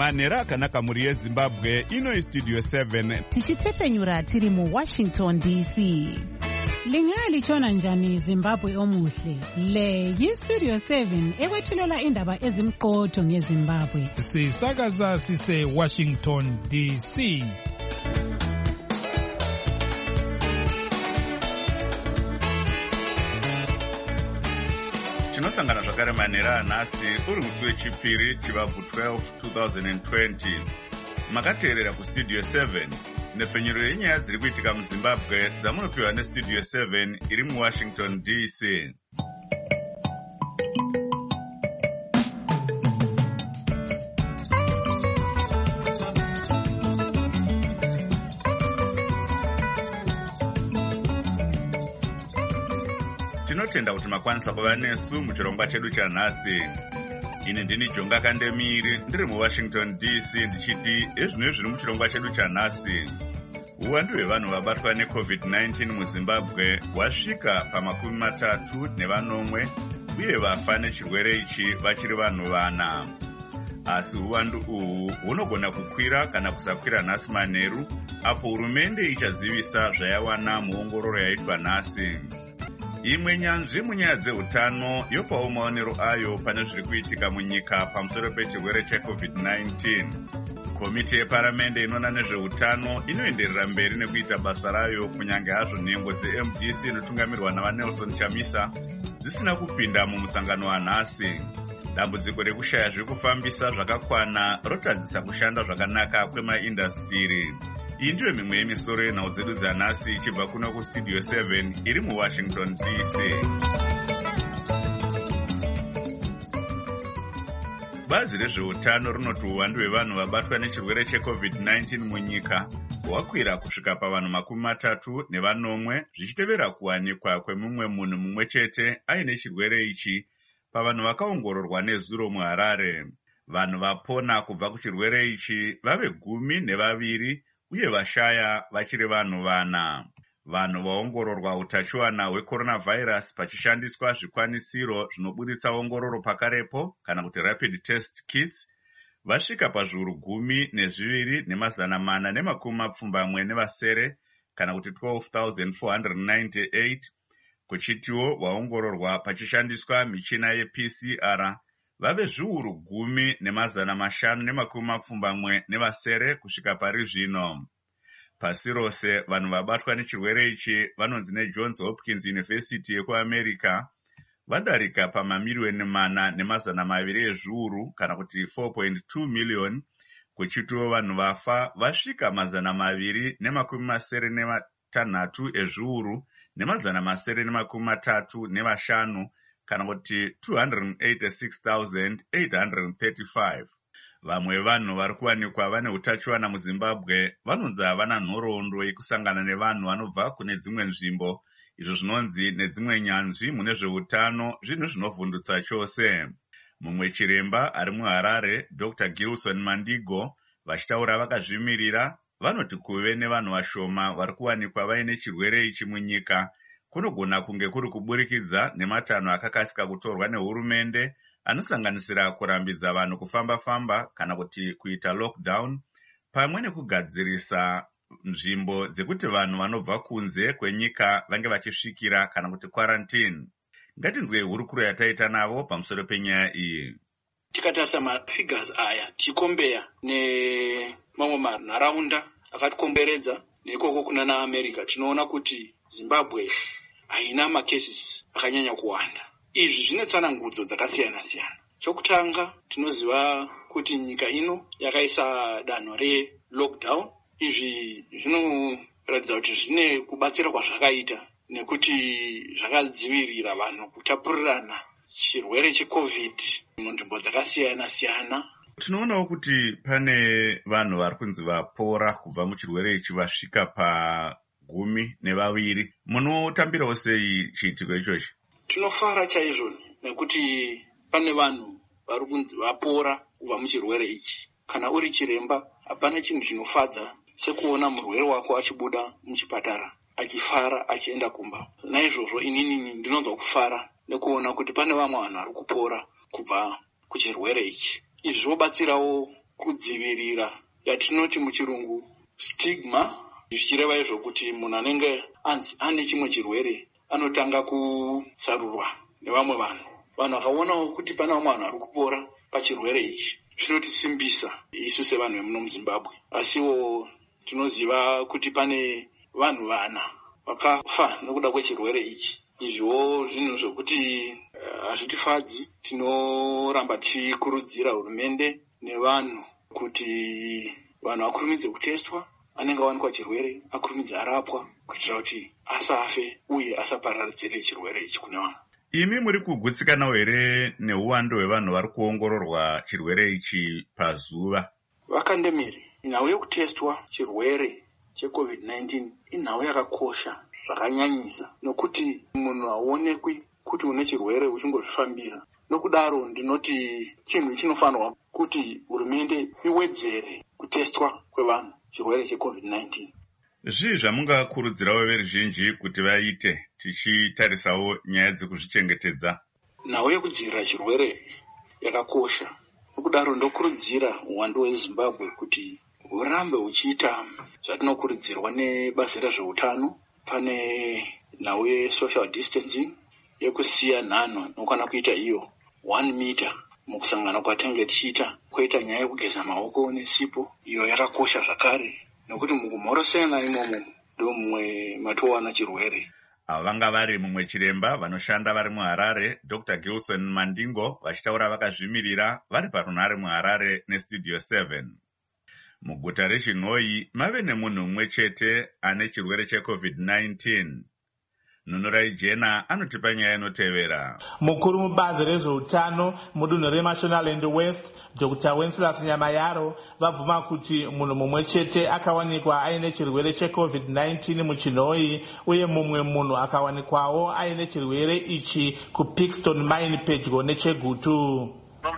manhero akanaka mhuri yezimbabwe. Ino istudio 7 tichitefenyura tiri muWashington DC. Lingalitshona njani Zimbabwe omuhle? Le yistudio 7 ekwethulela indaba ezimqotho ngeZimbabwe. Sisakaza sise Washington DC. tinosangana zvakare manhero anhasi uri musi wechipiri chivabvu 12 2020. Makateerera kustudio 7 nepfenyuro yenyaya dziri kuitika muZimbabwe dzamunopiwa nestudio 7 iri muWashington DC. Tinotenda kuti makwanisa kuva nesu muchirongwa chedu chanhasi. Ini ndini Jonga Kandemiri ndiri muWashington DC ndichiti ezvino zviri muchirongwa chedu chanhasi. Uwandu hwevanhu vabatwa neCovid-19 muZimbabwe hwasvika pa30 uye vafa nechirwere ichi vachiri vanhu 4. Asi uwandu uhu hunogona kukwira kana kusakwira nhasi manheru apo hurumende ichazivisa zvayawana muongororo yaitwa nhasi. Imwe nyanzvi munyaya dzeutano yopawo maonero ayo pane zviri kuitika munyika pamusoro pechirwere cheCovid-19. Komiti yeparamende inoona nezveutano inoenderera mberi nekuita basa rayo kunyange hazvo nhengo dzeMDC inotungamirwa navaNelson Chamisa dzisina kupinda mumusangano wanhasi. Dambudziko rekushaya zvekufambisa zvakakwana rotadzisa kushanda zvakanaka kwemaindasitiri. Iyi ndiyo mimwe yemisoro yenhau dzedu dzanhasi ichibva kuno kustudio 7 iri muWashington DC. Bazi rezveutano rinoti uwandu hwevanhu vabatwa nechirwere cheCovid-19 munyika hwakwira kusvika pavanhu 34 zvichitevera kuwanikwa kwemumwe munhu mumwe chete aine chirwere ichi pavanhu vakaongororwa nezuro muHarare. Vanhu vapona kubva kuchirwere ichi vave 12 uye vashaya vachiri vanhu 4. Vanhu vaongororwa utachiwana hwecoronavirus pachishandiswa zvikwanisiro zvinobuditsa ongororo pakarepo kana kuti rapid test kits vasvika pazviuru 12,470 kana kuti 12,498, kuchitiwo vaongororwa pachishandiswa michina yePCR vave zviuru 10,570 kusvika pari zvino. Pasi rose vanhu vabatwa nechirwere ichi vanonzi neJohns Hopkins University yekuAmerica vadarika pamamiliyoni 4,200 ezviuru kana kuti 4.2 million, kuchitiwo vanhu vafa vasvika 296 ezviuru ne935 kana kuti 286,835. Vamwe vanhu vari kuwanikwa vane utachiwana muZimbabwe vanonzi havana nhoroondo yekusangana nevanhu vanobva kune dzimwe nzvimbo, izvo zvinonzi nedzimwe nyanzvi mune zveutano zvinhu zvinovhundutsa chose. Mumwe chiremba ari muHarare, Dr. Gilson Mandigo, vachitaura vakazvimirira, vanoti kuve nevanhu vashoma vari kuwanikwa vaine chirwere ichi munyika kunogona kunge kuri kuburikidza nematanho akakasika kutorwa nehurumende anosanganisira kurambidza vanhu kufamba-famba kana kuti kuita lockdown, pamwe nekugadzirisa nzvimbo dzekuti vanhu vanobva kunze kwenyika vange vachisvikira kana kuti quarantine. Ngatinzwe hurukuro yataita navo pamusoro penyaya iyi. Tikatarisa mafigures aya tichikombeya nemamwe manharaunda akatikomberedza nekoko kuna naAmerica, tinoona kuti Zimbabwe haina macases akanyanya kuwanda. Izvi zvine tsanangudzo dzakasiyana-siyana. Chokutanga, tinoziva kuti nyika ino yakaisa danho re-lockdown. Izvi zvinoratidza kuti zvine kubatsira kwazvakaita nekuti zvakadzivirira vanhu kutapurirana chirwere cheCovid munzvimbo dzakasiyana-siyana. Tinoonawo kuti pane vanhu vari kunzi vapora kubva muchirwere ichi vasvika pa12. Munotambirawo sei chiitiko ichochi? Tinofara chaizvo nekuti pane vanhu vari kunzi vapora kubva muchirwere ichi. Kana uri chiremba, hapana chinhu chinofadza sekuona murwere wako achibuda muchipatara achifara achienda kumba. Naizvozvo inini ndinonzwa kufara nekuona kuti pane vamwe vanhu vari kupora kubva kuchirwere ichi. Izvi zvobatsirawo kudzivirira yatinoti muchirungu stigma, zvichireva izvo kuti munhu anenge anzi ane chimwe chirwere anotanga kutsarurwa nevamwe vanhu. Vanhu vakaonawo kuti pana vamwe vanhu vari kupora pachirwere ichi, zvinotisimbisa isu sevanhu vemuno muZimbabwe. Asiwo tinoziva kuti pane vanhu vana vakafa nokuda kwechirwere ichi. Izvo zvinhu zvokuti hazvitifadzi. Tinoramba tichikurudzira hurumende nevanhu kuti vanhu vakurumidze kutestwa, anenge awanikwa chirwere akurumidze arapwa kuitira kuti asafe uye asaparadzire chirwere ichi kune vanhu. Imi muri kugutsikanawo here neuwandu hwevanhu vari kuongororwa chirwere ichi pazuva? Vakandemiri, nhau yekutestwa chirwere cheCovid-19 inhau yakakosha zvakanyanyisa, nokuti munhu haonekwi kuti une chirwere uchingozvifambira. Nokudaro ndinoti chinhu chinofanirwa kuti hurumende iwedzere kutestwa kwevanhu chirwere cheCovid-19. Zvii zvamungakurudzirawo veruzhinji kuti vaite tichitarisawo nyaya dzekuzvichengetedza? Nhau yekudzivirira chirwere yakakosha. Nokudaro ndokurudzira uwandu hweZimbabwe kuti hurambe huchiita zvatinokurudzirwa nebasa rezveutano. Pane nhau yesocial distancing, yekusiya nhanho inokwana kuita iyo 1 mita mukusangana kwatinenge tichiita. Koita nyaya yekugeza maoko nesipo, iyo yakakosha zvakare, nokuti mukumhorosana imomo ndo mumwe matowana chirwere. Ava vanga vari mumwe chiremba vanoshanda vari muHarare, Dr. Gilson Mandingo, vachitaura vakazvimirira vari parunhare muHarare neStudio 7. Muguta reChinhoyi mave nemunhu mumwe chete ane chirwere cheCovid-19. Nunurai Jena anotipa nyaya inotevera. Mukuru mubazi rezveutano mudunhu reMashonaland West, Dr. Wenceslas Nyamayaro, vabvuma kuti munhu mumwe chete akawanikwa aine chirwere cheCovid-19 muChinhoyi, uye mumwe munhu akawanikwawo aine chirwere ichi kuPixton Mine pedyo neChegutu.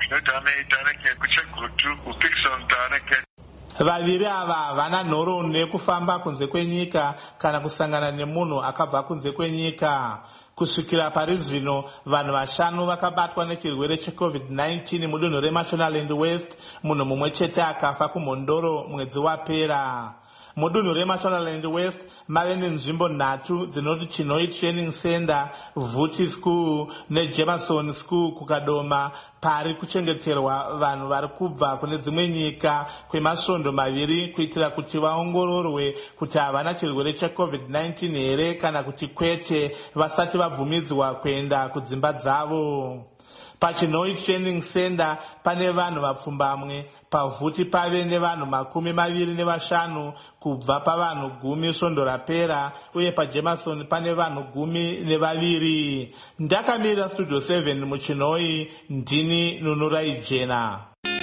Vaviri ava vana nhoro nekufamba kunze kwenyika kana kusangana nemunhu akabva kunze kwenyika. Kusvikira pari zvino vanhu 5 vakabatwa nechirwere cheCovid-19 mudunhu reMashonaland West, munhu mumwe chete akafa kuMhondoro mwedzi wapera. Mudunhu reMashonaland West mave nenzvimbo 3 dzinoti Chinhoyi Training Center, Vhuti School neJemerson School kukadoma, pari kuchengeterwa vanhu vari kubva kune dzimwe nyika kwemasvondo 2 kuitira kuti vaongororwe kuti havana chirwere cheCovid-19 here kana kuti kwete vasati vabvumidzwa kuenda kudzimba dzavo. PaChinhoyi Training Center pane vanhu vapfumbamwe, paVhuti pave nevanhu 25 kubva pavanhu 10 svondo rapera, uye paJemerson pane vanhu 12. Ndakamirira Studio 7 muChinhoyi, ndini Nunurai Jena.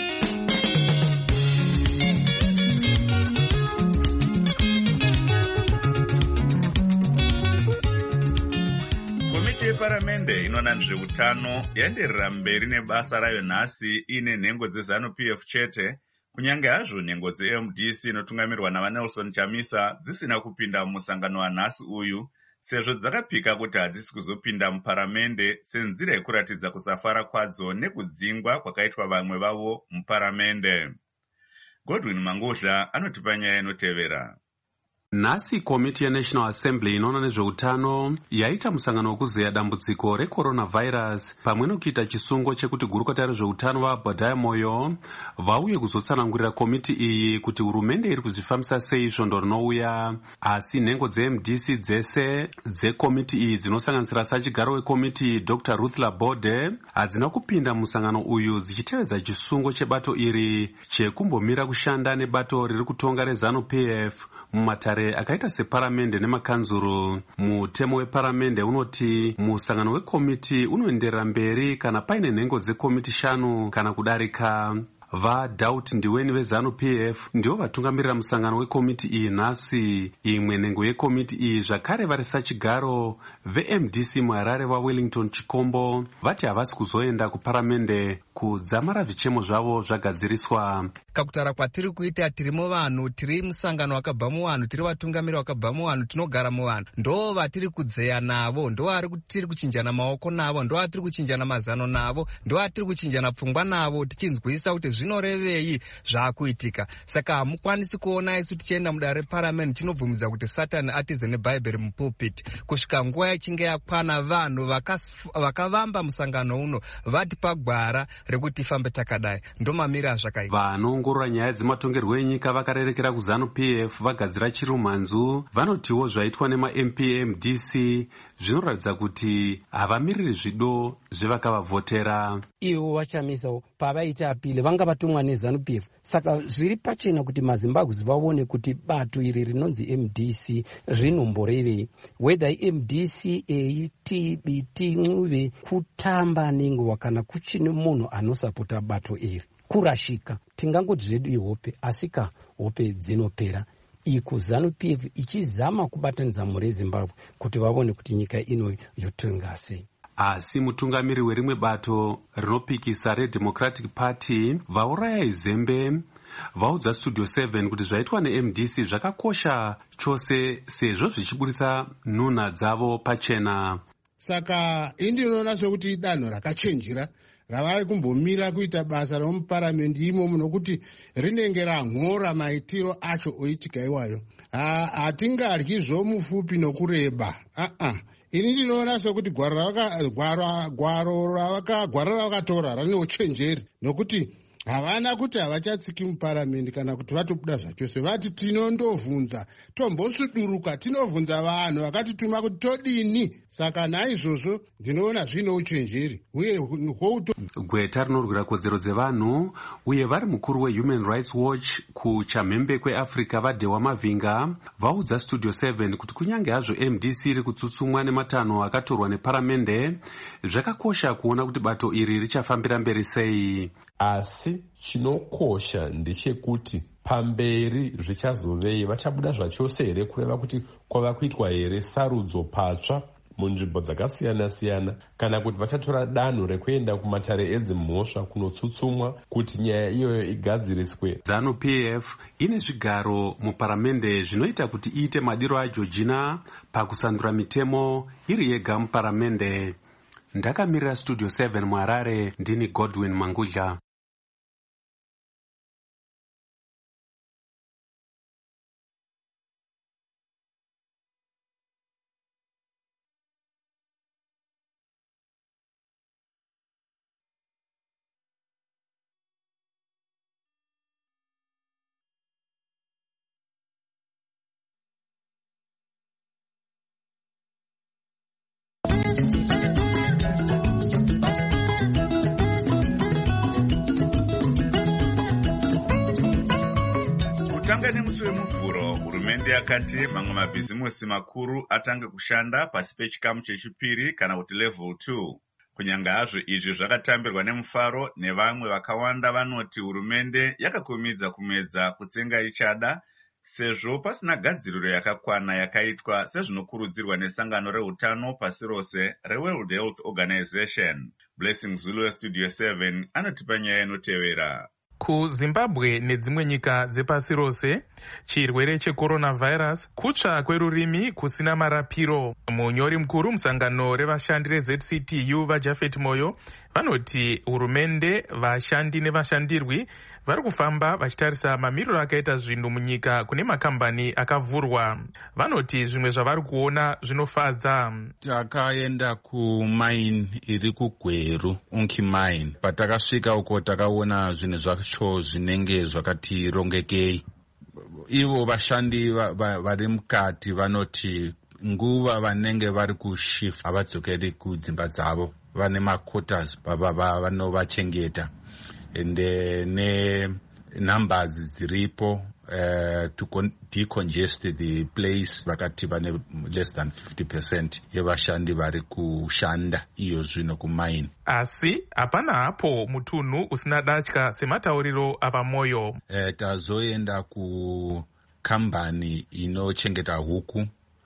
Paramende inoona nezveutano yaenderera mberi nebasa rayo nhasi ine nhengo dzeZANU-PF chete, kunyange hazvo nhengo dzeMDC inotungamirwa navaNelson Chamisa dzisina kupinda mumusangano wanhasi uyu, sezvo dzakapika kuti hadzisi kuzopinda muparamende senzira yekuratidza kusafara kwadzo nekudzingwa kwakaitwa vamwe vavo muparamende. Godwin Mangusha anotipa nyaya inotevera. Nhasi komiti yeNational Assembly inoona nezveutano yaita musangano wekuzeya dambudziko recoronavirus pamwe nokuita chisungo chekuti gurukota rezveutano vaBhodhaya Moyo vauye kuzotsanangurira komiti iyi kuti hurumende iri kuzvifambisa sei svondo rinouya. Asi nhengo dzeMDC dzese dzekomiti iyi dzinosanganisira sachigaro wekomiti Dr. Ruth Laborde hadzina kupinda musangano uyu dzichitevedza chisungo chebato iri chekumbomira kushanda nebato riri kutonga reZANU-PF mumatare akaita separamende nemakanzuru. Mutemo weparamende unoti musangano wekomiti unoenderera mberi kana paine nhengo dzekomiti 5 kana kudarika. VaDauti Ndiweni veZANU-PF ndivo vatungamirira musangano wekomiti iyi nhasi. Imwe nhengo yekomiti iyi zvakare vari sachigaro veMDC muHarare vaWellington Chikombo vati havasi kuzoenda kuparamende kudzamara zvichemo zvavo zvagadziriswa. Kakutara kwatiri kuita tirimo vanhu, tiri musangano wakabva muvanhu, tiri vatungamiri wakabva muvanhu, tinogara muvanhu, ndo vatiri kudzeya navo, ndo vari tiri kuchinjana maoko navo, ndo vatiri kuchinjana mazano navo, ndo vatiri kuchinjana pfungwa navo, tichinzwisa kuti zvinorevei zvaakuitika. Saka hamukwanisi kuona isu tichienda mudare reparamende tinobvumidza kuti Satani atize nebhaibheri mupulpit. Kusvika nguva ichinge yakwana, vanhu vakavamba musangano uno vati pagwara rekuti tifambe takadai. Ndomamira zvakaita. Vanoongorora nyaya dzematongerwo enyika vakarerekera kuZANU-PF vagadzira chirumhanzu vanotiwo zvaitwa nema-MPMDC zvinoratidza kuti havamiriri zvido zvevakavavhotera. Ivo vachamisawo pavaita apile vanga vatumwa neZANU-PF. Saka zviri pachena kuti maZimbabwe vaone kuti bato iri rinonzi MDC rinomborevei, whether MDC TBT Ncube kutamba nenguva kana kuchine munhu anosapota bato iri kurashika. Tingangoti zvedu ihope, asika hope dzinopera. Iko ZANU-PF ichizama kubatanidza mhuri yeZimbabwe kuti vaone kuti nyika ino yotonga sei. Asi mutungamiri werimwe bato rinopikisa reDemocratic Party vaurayai Zembe vaudza Studio 7 kuti zvaitwa neMDC zvakakosha chose sezvo zvichiburitsa nhunha dzavo pachena. Saka indinoona sokuti danho rakachenjera ravari kumbomira kuita basa romuparamendi imomo nokuti rinenge ramhora maitiro acho oitika iwayo. Hatingadyi zvomufupi nokureba. Ini ndinoona sokuti gwaro ravakatora rane uchenjeri nokuti havana kuti havachatsiki muparamendi kana kuti vatobuda zvachose. Vati tinondovhunza, tombosuduruka, tinovhunza vanhu vakatituma kuti todini. Saka naizvozvo ndinoona zvino uchenjeri uye gweta rinorwira kodzero dzevanhu uye vari mukuru weHuman Rights Watch kuchamhembe kweAfrica vaDhewa Mavinga vaudza Studio 7 kuti kunyange hazvo MDC iri kutsutsumwa nematanho akatorwa neparamende, zvakakosha kuona kuti bato iri richafambira mberi sei. Asi chinokosha ndechekuti pamberi zvichazovei, vachabuda zvachose here kureva kuti kwava kuitwa here sarudzo patsva munzvimbo dzakasiyana-siyana, kana kuti vachatora danho rekuenda kumatare edzimhosva kunotsutsumwa kuti nyaya iyoyo igadziriswe. ZANU-PF ine zvigaro muparamende zvinoita kuti iite madiro aJeorgina pakusandura mitemo iri yega muparamende. Ndakamirira Studio 7 muHarare, ndini Godwin Mangudla. Kutanga nemusi wemuvhuro, hurumende yakati mamwe mabhizimusi makuru atange kushanda pasi pechikamu chechipiri kana kuti level 2. Kunyanga hazvo izvi zvakatambirwa nemufaro nevamwe vakawanda vanoti hurumende yakakumidza kumedza kutsenga ichada sezvo pasina gadziriro yakakwana yakaitwa sezvinokurudzirwa nesangano rehutano pasi rose reWorld Health Organization. Blessing Zulu weStudio 7 anotipa nyaya inotevera. KuZimbabwe nedzimwe nyika dzepasi rose, chirwere cheCoronavirus kutsva kwerurimi kusina marapiro. Munyori mukuru musangano revashandi reZCTU vaJafet Moyo vanoti hurumende, vashandi nevashandirwi vari kufamba vachitarisa mamiriro akaita zvinhu munyika kune makambani akavhurwa. Vanoti zvimwe zvavari kuona zvinofadza. Takaenda kumaini iri kuGweru, Unki Mine. Patakasvika uko takaona zvinhu zvacho zvinenge zvakati rongekei. Ivo vashandi vari mukati vanoti nguva vanenge vari kushift havadzokeri kudzimba dzavo, vane maquarters vanovachengeta ende nenumbers dziripo to decongest the place vakati vane less than 50% yevashandi vari kushanda iyo zvino kumaini. Asi hapana hapo mutunhu usina datya sematauriro avaMoyo. Tazoenda kukambani inochengeta huku.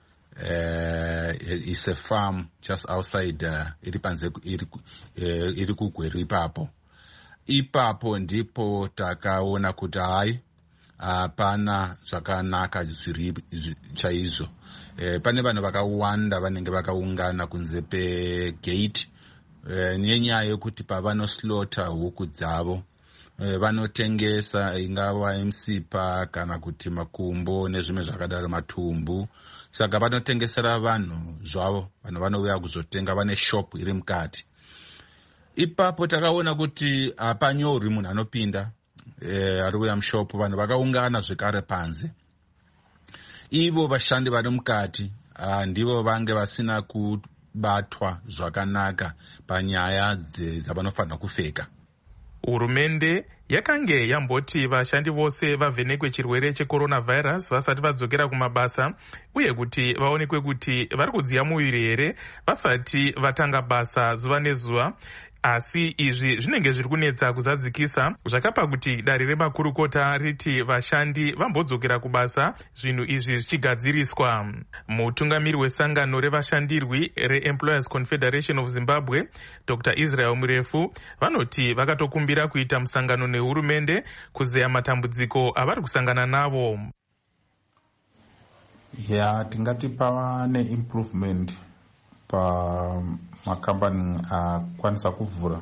It's a farm just outside iri panze iri kuGweru ipapo. Ipapo ndipo takaona kuti hai hapana zvakanaka zviri chaizvo. Pane vanhu vakawanda vanenge vakaungana kunze pegate nenyaya yokuti pavanoslota huku dzavo vanotengesa ingava msipa kana kuti makumbo nezvimwe zvakadaro, matumbu. Saka vanotengesera vanhu zvavo, vanhu vanouya kuzotenga, vane shop iri mukati. Ipapo takaona kuti hapanyorwi munhu anopinda ari kuuya mushopu, vanhu vakaungana zvekare panze. Ivo vashandi vari mukati ndivo vange vasina kubatwa zvakanaka panyaya dzavanofanira kupfeka. Hurumende yakange yamboti vashandi vose vavhenekwe chirwere checoronavirus vasati vadzokera kumabasa, uye kuti vaonekwe kuti vari kudziya muviri here vasati vatanga basa zuva nezuva. Asi izvi zvinenge zviri kunetsa kuzadzikisa, zvakapa kuti dare remakurukota riti vashandi vambodzokera kubasa, zvinhu izvi zvichigadziriswa. Mutungamiri wesangano revashandirwi reEmployers Confederation of Zimbabwe, Dr. Israel Murefu, vanoti vakatokumbira kuita musangano nehurumende kuzeya matambudziko avari kusangana navo. Tingati pava neimprovement pamakambani akwanisa kuvhura,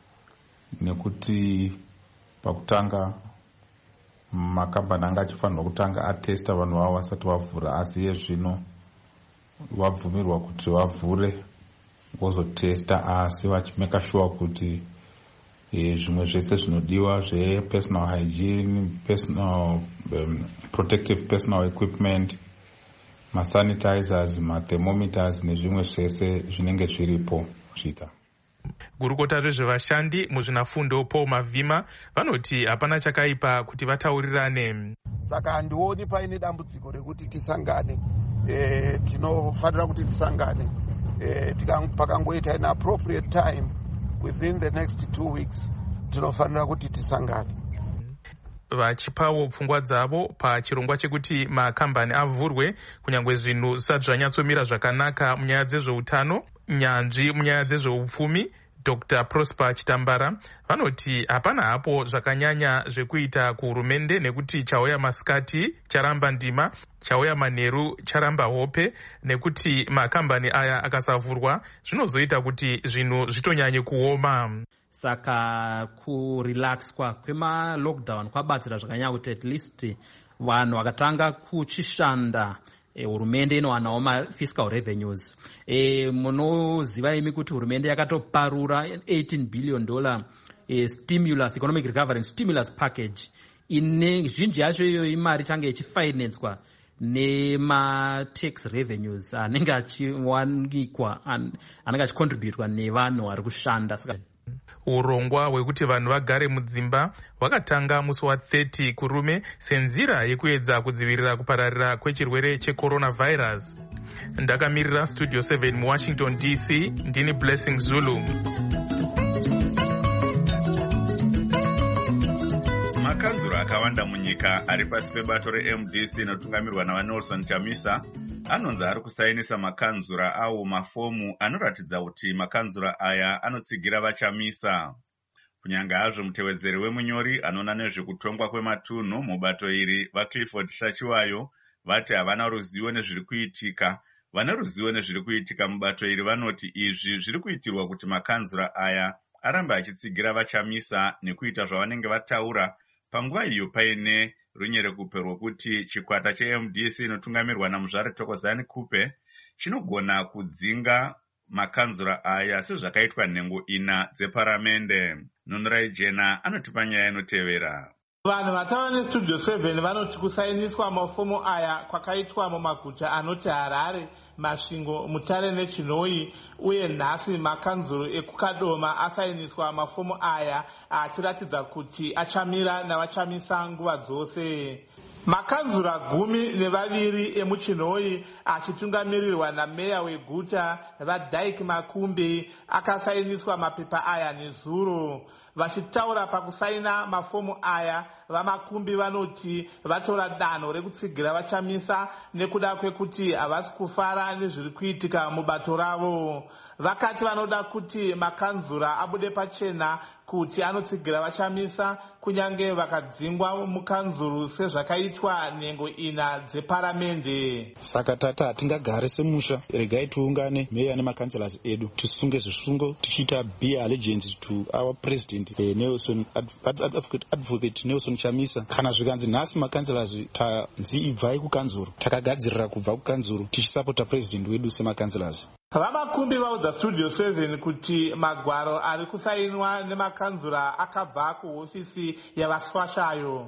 nekuti pakutanga makambani anga achifanirwa kutanga atesta vanhu vavo vasati vavhura, asi yezvino vabvumirwa kuti vavhure vozotesta, asi vachimeka sure kuti zvimwe zvese zvinodiwa zvepersonal hygiene, personal protective personal equipment, masanitizers, mathermometers nezvimwe zvese zvinenge zviripo zvita. Gurukota rezvevashandi muzvinafundo Paul Mavhima vanoti hapana chakaipa kuti vataurirane. Saka handioni paine dambudziko rekuti tisangane, tinofanira kuti tisangane pakangoita in appropriate time within the next 2 weeks tinofanira kuti tisangane. Vachipawo pfungwa dzavo pachirongwa chekuti makambani avhurwe kunyange zvinhu zvisati zvanyatsomira zvakanaka munyaya dzezveutano. Nyanzvi munyaya dzezveupfumi Dr. Prosper Chitambara vanoti hapana hapo zvakanyanya zvekuita kuhurumende, nekuti chauya masikati charamba ndima, chauya manheru charamba hope, nekuti makambani aya akasavhurwa zvinozoita kuti zvinhu zvitonyanye kuoma. Saka kurelaxwa kwema-lockdown kwabatsira zvakanyanya kuti at least vanhu vakatanga kuchishanda, hurumende inowanawo ma-fiscal revenues. Munoziva imi kuti hurumende yakatoparura $18 billion stimulus, economic recovery stimulus package, ine zhinji yacho iyoyo imari change ichifinancwa nema-tax revenues anenge achiwanikwa, anenge achicontributwa nevanhu vari kushanda. Urongwa hwekuti vanhu vagare mudzimba hwakatanga musi wa30 kurume senzira yekuedza kudzivirira kupararira kwechirwere checoronavirus. Ndakamirira Studio 7 muWashington DC, ndini Blessing Zulu. Makanzuro akawanda munyika ari pasi pebato reMDC inotungamirwa naVanelson Chamisa anonzi ari kusainisa makanzura awo mafomu anoratidza kuti makanzura aya anotsigira vaChamisa. Kunyange hazvo mutevedzeri wemunyori anoona nezvekutongwa kwematunhu mubato iri vaClifford Hlachiwayo vati havana ruzivo nezviri kuitika. Vane ruzivo nezviri kuitika mubato iri vanoti izvi zviri kuitirwa kuti makanzura aya arambe achitsigira vaChamisa nekuita zvavanenge vataura panguva iyo paine runyerekupe rwokuti chikwata cheMDC inotungamirwa naMuzvare Thokozani Kupe chinogona kudzinga makanzura aya sezvakaitwa nhengo 4 dzeparamende. Nonrai Jena anotipa nyaya inotevera. Vanhu vataura neStudio 7 vanoti kusainiswa mafomu aya kwakaitwa mumaguta anoti Harare, Masvingo, Mutare neChinoi, uye nhasi makanzuro ekuKadoma asainiswa mafomu aya achiratidza kuti achamira navaChamisa nguva dzose. Makanzura 12 emuChinoi achitungamirirwa nameya weguta vaDyke Makumbi akasainiswa mapepa aya nezuro. Vachitaura pakusaina mafomu aya, vaMakumbi vanoti vatora danho rekutsigira vaChamisa nekuda kwekuti havasi kufara nezviri kuitika mubato ravo. Vakati vanoda kuti makanzura abude pachena kuti anotsigira vachamisa kunyange vakadzingwa mukanzuru sezvakaitwa nhengo ina dzeparamende. Saka tata hatingagare semusha, regai tiungane meya nemakanselas edu tisunge zvisungo tichiita be allegiance to our president Nelson advocate Nelson Chamisa. Kana zvikanzi nhasi makanselas tanzi ibvai kukanzuru, takagadzirira kubva kukanzuru tichisapota president wedu semakanselas. Vamakumbi vaudza Studio 7 kuti magwaro ari kusainwa nemakanzura akabva kuhofisi yavaswashayo.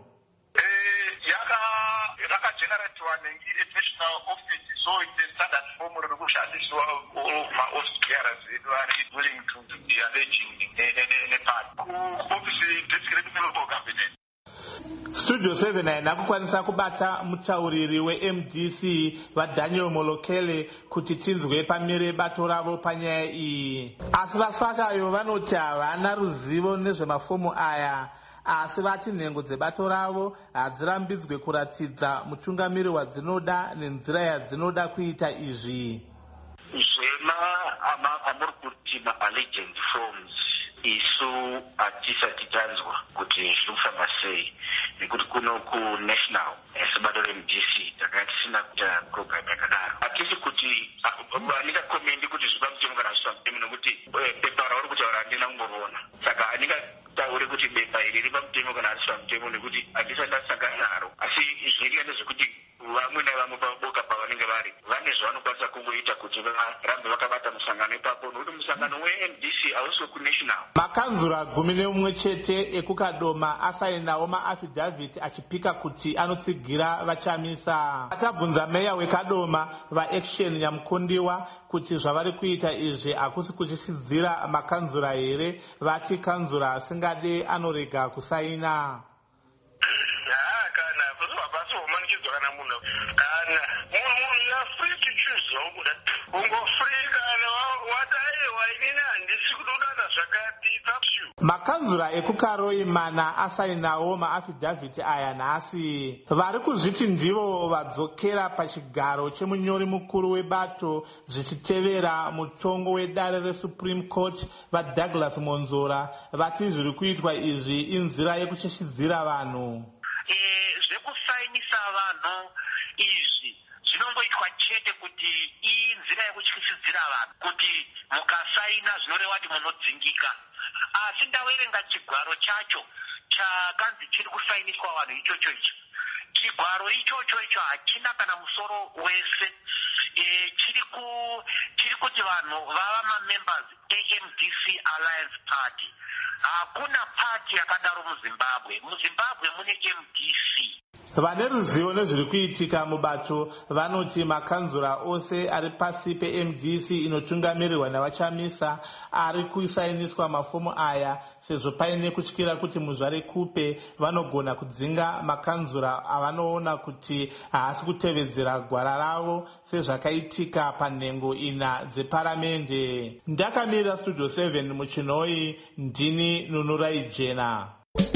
Yakageneratiwa national office, so it's a standard form riri kushandiswa maoffice bearers edu ari willing to be alleging nepart kuoffice district local government. Studio 7 haina kukwanisa kubata mutauriri weMDC vaDaniel Molokele kuti tinzwe pamire bato ravo panyaya iyi. Asi vaswashayo vanoti havana ruzivo nezvemafomu aya, asi vati nhengo dzebato ravo hadzirambidzwe kuratidza mutungamiri wadzinoda nenzira yadzinoda kuita izvi. Zvema amuri kuti ma-allegiance forms isu hatisati tanzwa kuti zviri kufamba sei, nekuti kuno kunational sebato reMDC takanga tisina kuita program yakadaro. Hatisi kuti handingakomendi kuti zviri pamutemo kana zvisina mutemo, nekuti pepa rauri kutaura handina kumboriona. Saka handingatauri kuti bepa iri riri pamutemo kana harisina mutemo, nekuti handisati ndasangana naro. Asi zvinoitika ndezvekuti vamwe navamwe paboka pavanenge vari vane zvavanokwanisa kungoita kuti varambe vakabata musangano ipapo, nokuti musangano weMDC hausi wekunational. Makanzura 11 ekukadoma asainawo maafidhavhiti achipika kuti anotsigira vachamisa. Atabvunza meya wekadoma vaAction Nyamukondiwa kuti zvavari kuita izvi hakusi kuchisidzira makanzura here, vati kanzura asingade anorega kusaina. Makanzura ekukaroi mana asainawo maafidhavhiti aya nhasi. Vari kuzviti ndivo vadzokera pachigaro chemunyori mukuru webato zvichitevera mutongo wedare reSupreme Court vaDouglas Monzora vati zviri kuitwa izvi inzira yekucheshidzira vanhu. Zvekusainisa vanhu izvi zvinongoitwa chete kuti inzira yekucheshidzira vanhu, kuti mukasaina zvinoreva kuti munodzingika. Asi ndawerenga chigwaro chacho chakanzi chiri kusainiswa vanhu ichocho. Chigwaro ichocho hachina kana musoro wese. Chiri kuti vanhu vava mamembers eMDC Alliance Party. Hakuna party yakadaro muZimbabwe. MuZimbabwe mune MDC. Vane ruzivo nezviri kuitika mubato vanoti makanzura ose ari pasi peMDC inotungamirirwa navachamisa ari kusainiswa mafomu aya, sezvo paine kutyira kuti muzvare kupe vanogona kudzinga makanzura avanoona kuti haasi kutevedzera gwara ravo sezvakaitika panhengo ina dzeparamende. Ndakamirira Studio 7 muchinoi, ndini Nunurai Jena.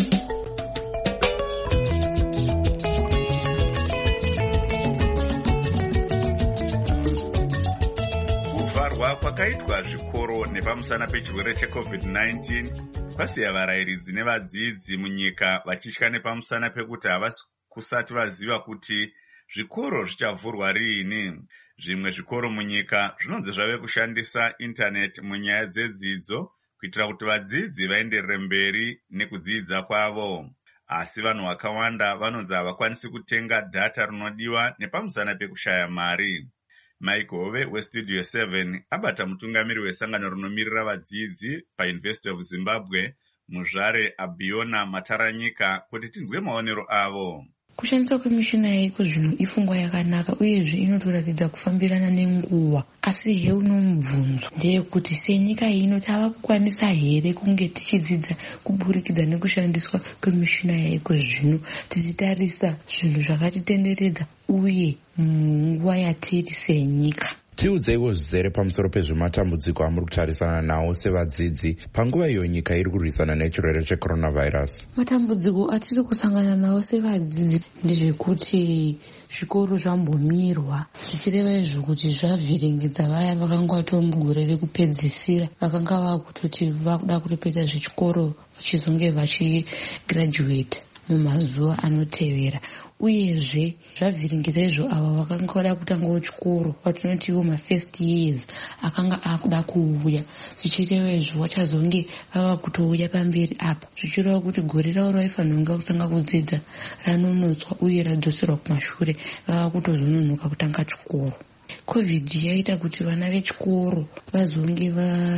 Kwakaitwa zvikoro nepamusana pechirwere cheCovid-19 kwasiya varayiridzi nevadzidzi munyika vachitya nepamusana pekuti havasi kusati vaziva kuti zvikoro zvichavhurwa riini. Zvimwe zvikoro munyika zvinonzi zvave kushandisa intaneti munyaya dzedzidzo kuitira kuti vadzidzi vaenderere mberi nekudzidza kwavo. Asi vanhu vakawanda vanonzi havakwanisi kutenga dhata rinodiwa nepamusana pekushaya mari. Mike Hove weStudio 7 abata mutungamiri wesangano rinomirira vadzidzi paUniversity of Zimbabwe muzvare Abiona Mataranyika kuti tinzwe maonero avo. Kushandiswa kwemishina yaiko zvino ifungwa yakanaka uyezve inotoratidza kufambirana nenguva, asi heunobvunzo ndeyekuti senyika ino tava kukwanisa here kunge tichidzidza kuburikidza nekushandiswa kwemishina yaiko zvino tichitarisa zvinhu zvakatitenderedza uye munguva yatiri senyika. tiudzeiwo zvizere pamusoro pezvematambudziko amuri kutarisana nawo sevadzidzi panguva iyo nyika iri kurwisana nechirwere checoronavirus. Matambudziko atiri kusangana nawo sevadzidzi ndezvekuti zvikoro zvambomirwa, zvichireva izvo kuti zvavhiringidza vaya vakanga vatori mugore rekupedzisira vakanga vakutoti vakuda kutopedza zvechikoro vachizonge vachigirajuweta mumazuva anotevera, uyezve zvavhiringidza izvo ava vakanga vada kutangawo chikoro patinotiwo mafirst years akanga akuda kuuya, zvichireva izvo vachazonge vava kutouya pamberi apa, zvichireva kuti gore ravo raifanirwa kutanga kudzidza ranonotswa uye radzoserwa kumashure, vava kutozononoka kutanga chikoro. COVID yaita kuti vana vechikoro vazonge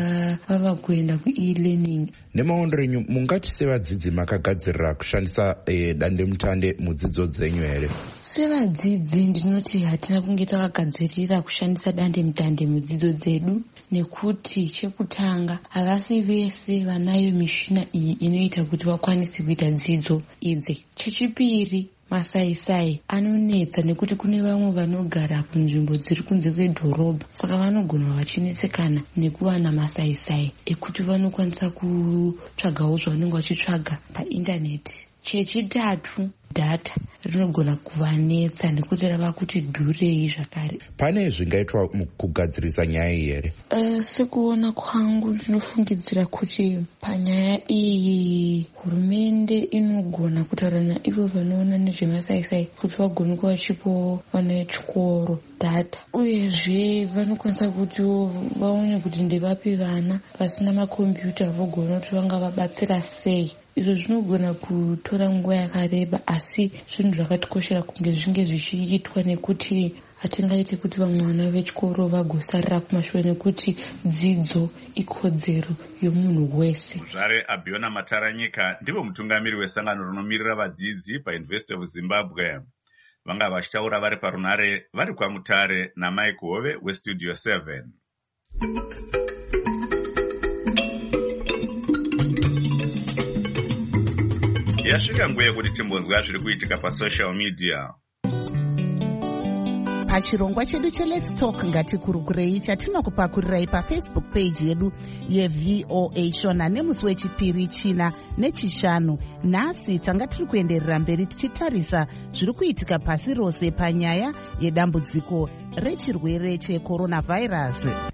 vava kuenda ku-e-learning. Nemaondero enyu mungati sevadzidzi makagadzirira kushandisa dandemutande mudzidzo dzenyu here? Sevadzidzi ndinoti hatina kunge takagadzirira kushandisa dandemutande mudzidzo dzedu, nekuti chekutanga havasi vese vanayo mishina iyi inoita kuti vakwanise kuita dzidzo idzi. Chechipiri, masaisai anonetsa nekuti kune vamwe vanogara kunzvimbo dziri kunze kwedhorobha, saka vanogona vachinetsekana nekuwana masaisai ekuti vanokwanisa kutsvagawo zvavanenge vachitsvaga paindaneti. Chechitatu, dhata rinogona kuvanetsa nekuti rava kuti dhurei zvakare. Pane zvingaitwa mukugadzirisa nyaya iyi here? Sekuona kwangu ndinofungidzira kuti panyaya iyi hurumende inogona kutaura naivo vanoona nezvemasaisai kuti vagone kuva vachipo vana vechikoro dhata, uyezve vanokwanisa kuti vaone kuti ndevapi vana vasina makombiyuta vogona kuti vangavabatsira sei. Izvo zvinogona kutora nguva yakareba, asi zvinhu zvakatikoshera kunge zvinge zvichiitwa nekuti hatingaiti kuti vamwe vana vechikoro vagosarira kumashure, nekuti dzidzo ikodzero yomunhu wese. Zvare Abiona Mataranyika ndivo mutungamiri wesangano rinomirira vadzidzi paUniversity of Zimbabwe. Vanga vachitaura vari parunare vari kwaMutare naMike Hove weStudio 7. Yasvika nguva yekuti timbonzwa zviri kuitika pasocial media. Pachirongwa chedu cheLet's Talk ngatikurukurei chatinokupakurirai paFacebook page yedu yeVOA Shona nemusi wechipiri, china nechishanu. Nhasi tanga tiri kuenderera mberi tichitarisa zviri kuitika pasi rose panyaya yedambudziko rechirwere checoronavirus.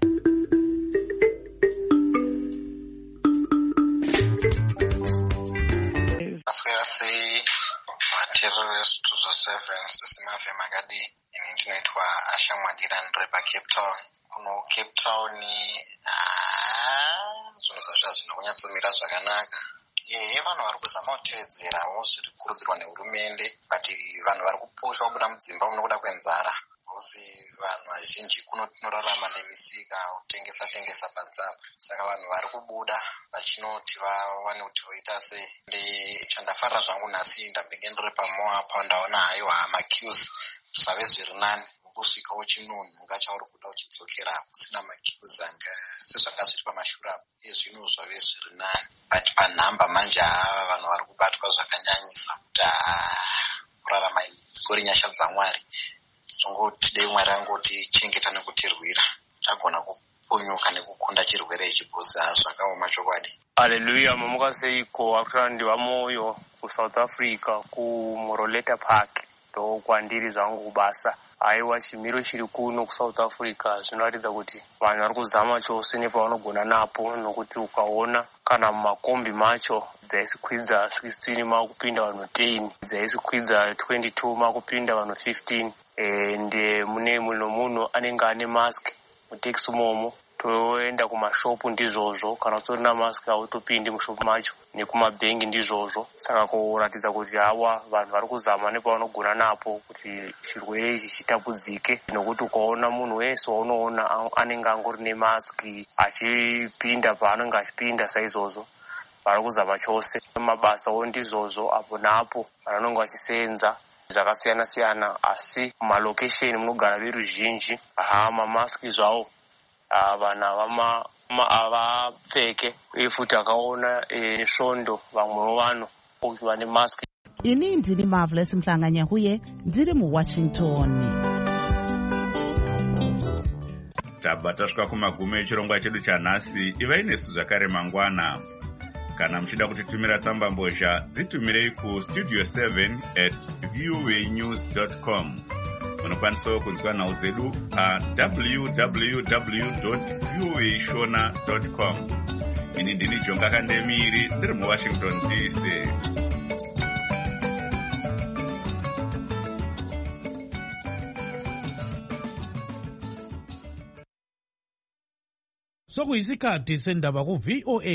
Sesimave Magadi ndinoitwa Ashamwadira ndiri paCape Town. Kuno Cape Town zvinhu zvazvo zvinonyatsomira zvakanaka. Vanhu vari kuzama kutevedzerawo zviri kukurudzirwa nehurumende, but vanhu vari kuposhwa kubuda mudzimba munokuda kwenzara. Uzi vanhu vazhinji kuno tinorarama nemisika kutengesa panzapa, saka vanhu vari kubuda vachinoti vawane kuti voita sei. Chandafarira zvangu nhasi ndambenge ndiri paMoapa, ndaona hayo maqueues zvave zviri nani, kusvikawo chinunhu ngachauri kuda uchidzokera kusina maqueues anga sezvanga zviri pamashure apo. Zvino zvave zviri nani, but panhamba manje vanhu vari kubatwa zvakanyanyisa kuti kurarama dzikori nyasha dzaMwari. Zvongoti dei Mwari angoti chengeta nekutirwira, tagona kupunyuka nekukunda chirwere ichi bhosi zvakaoma chokwadi. Haleluya. Mamukaseiko akurandi vamoyo kuSouth Africa kuMoroleta Park ndo kwandiri zvangu kubasa. Aiwa, chimiro chiri kuno kuSouth Africa zvinoratidza kuti vanhu vari kuzama chose nepavanogona napo, nokuti ukaona kana mumakombi macho dzaisikwidza 16 makupinda vanhu 10, dzaisikwidza 22 makupinda vanhu 15. Ende mune munhu anenge ane mask muteksi momo, toenda kumashopu ndizvozvo, kana utori na mask hautopindi mushopu macho, nekumabhengi ndizvozvo. Saka kuratidza kuti hawa vanhu vari kuzama nepavanogona napo kuti chirwere ichi chitapudzike, nokuti ukaona munhu wese waunoona anenge angori nemaski achipinda paanenge achipinda saizvozvo, vari kuzama chose. Mabasawo ndizvozvo apo napo vanonge vachisenza zvakasiyana-siyana, asi mumalokesheni munogara veruzhinji mamaski zvawo vanhu havapfeke, uye futi akaona nesvondo vamwewo vanhu vane maski. Ini ndini Marvelous Mhlanga-Nyahuye ndiri muWashington. tabva tasvika kumagumo echirongwa chedu chanhasi. Ivai nesu zvakare mangwana. Kana muchida kutitumira tsamba mbozha, dzitumirei kustudio 7@voanews.com. Munokwanisawo kunzwa nhau dzedu www.voashona.com. Ini ndini Jonga Kandemiri, ndiri muWashington DC. Sokuyisikhathi sendaba ku VOA